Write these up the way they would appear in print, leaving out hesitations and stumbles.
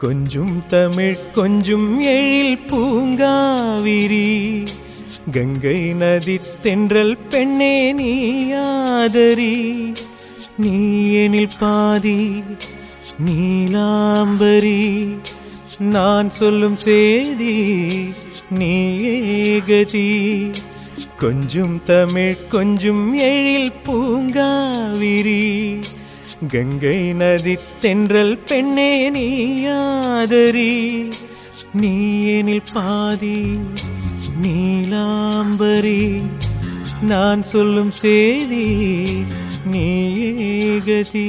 கொஞ்சும் தமிழ் கொஞ்சும் எழில் பூங்காவிரி கங்கை நதி தென்றல் பெண்ணே நீ ஆதரி நீ எனில் பாதி நீலாம்பரி நான் சொல்லும் சேதி நீயே கதி கொஞ்சும் தமிழ் கொஞ்சும் எழில் பூங்காவிரி கங்கை நதி தென்றல் பெண்ணே நீ ஆதரி நீ எனில் பாதி நீலாம்பரி நான் சொல்லும் சேதி நீயே கதி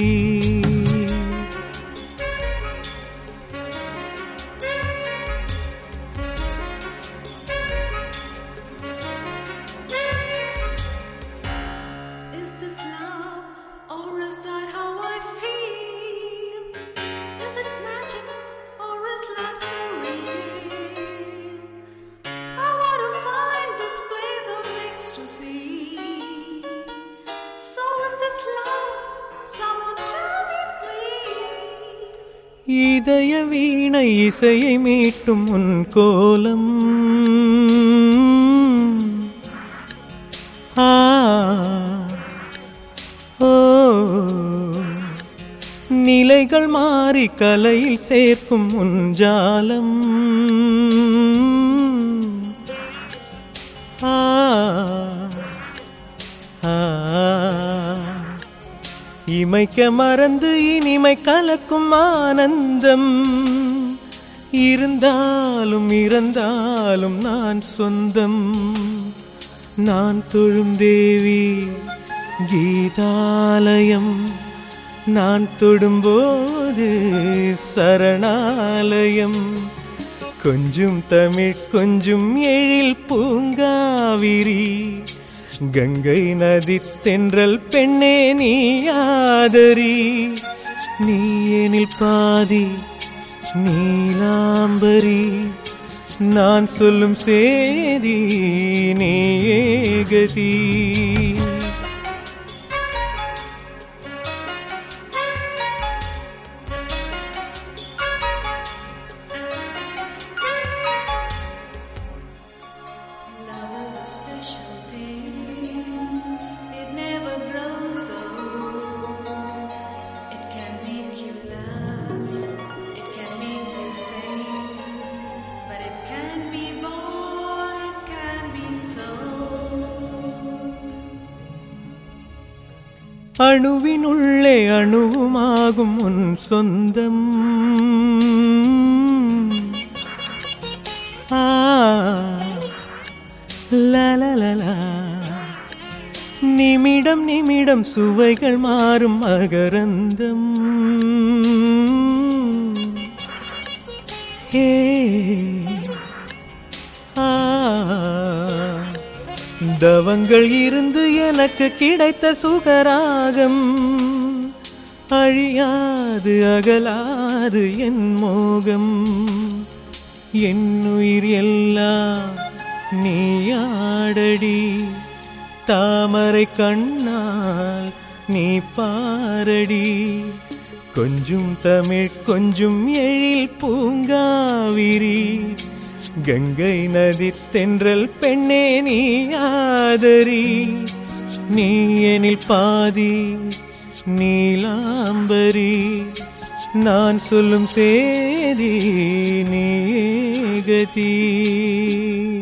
இதய வீணை இசையை மீட்டும் உன் கோலம் ஓ நிலைகள் மாறி கலையில் சேர்க்கும் உன் ஜாலம் இமைக்க மறந்து இனிமை கலக்கும் ஆனந்தம் இருந்தாலும் இறந்தாலும் நான் சொந்தம் நான் தொழும் தேவி கீதாலயம் நான் தொடும்போது சரணாலயம் கொஞ்சும் தமிழ் கொஞ்சும் எழில் பூங்காவிரி கங்கை நதி தென்றல் பெண்ணே நீ ஆதரி நீ எனில் பாதி நீலாம்பரி நான் சொல்லும் சேதி நீயே கதி அணுவினுள்ளே அணுவுமாகும் உன் சொந்தம் லலலலா நிமிடம் நிமிடம் சுவைகள் மாறும் மகரந்தம் ஹே தவங்கள் இருந்து எனக்கு கிடைத்த சுகராகம் அழியாது அகலாது என் மோகம் என் உயிர் எல்லாம் நீயாடடி தாமரை கண்ணால் நீ பாரடி கொஞ்சும் தமிழ் கொஞ்சும் எழில் பூங்காவிரி கங்கை நதி தென்றல் பெண்ணே நீ ஆதரி நீ எனில் பாதி நீலாம்பரி நான் சொல்லும் சேதி நீயே கதி